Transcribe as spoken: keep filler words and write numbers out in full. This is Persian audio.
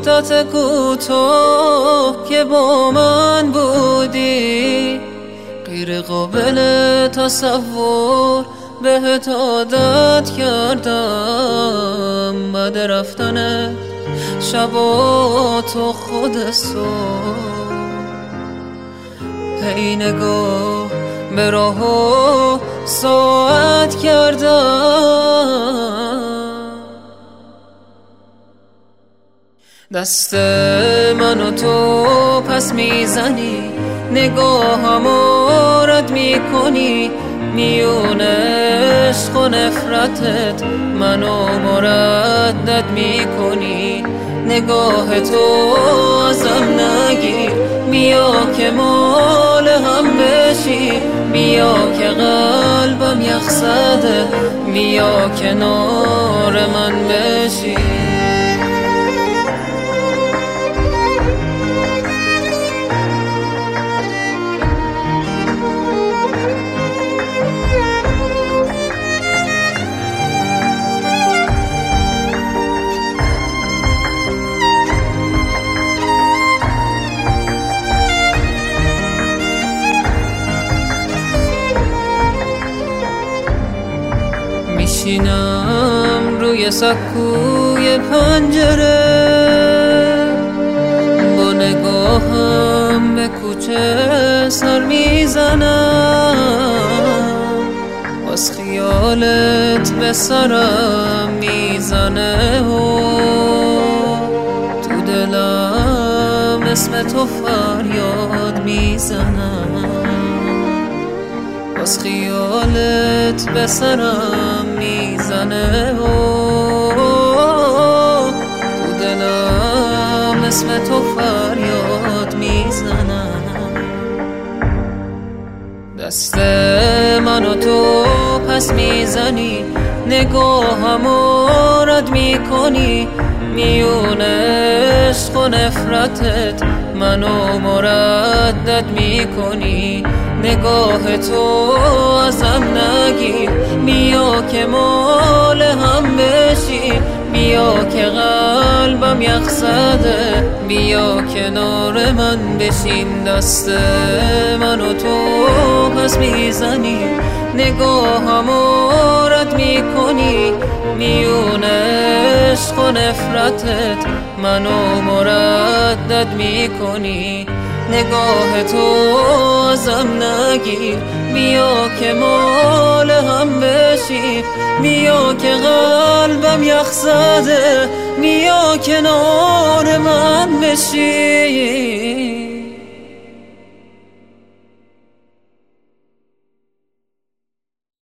مدت کوتاه که با من بودی، غیر قابل تصور بهت عادت کردم. بعد رفتن شبا تو خود صبح، هی نگاه به راه و ساعت کردم. دست من و تو پس میزنی، نگاهمو رد میکنی، میون عشق و نفرتت منو مردد میکنی. نگاه تو ازم نگیر، بیا که مال هم بشی، بیا که قلبم یخزده، بیا کنار من بشی. میشینم روی سکوی پنجره، با نگاهم به کوچه سر میزنم، باز خیالت به سرم میزنه و تو دلم اسم تو فریاد میزنم. باز خیالت به سرم میزنه و تو دلم اسم تو فریاد میزنم. دست من و تو پس میزنی، نگاهمو رد میکنی، میون عشق و نفرتت منو مردد میکنی. نگاه تو ازم نگیر، بیا که مال هم بشی، بیا که قلبم یخزده، بیا کنار من بشین. دست من و تو پس میزنی، نگاهمو رد میکنی، میون عشق و نفرتت منو مردد میکنی. نگاه تو ازم نگیر، بیا که مال هم بشی، بیا که قلبم یخزده، بیا کنار من بشی.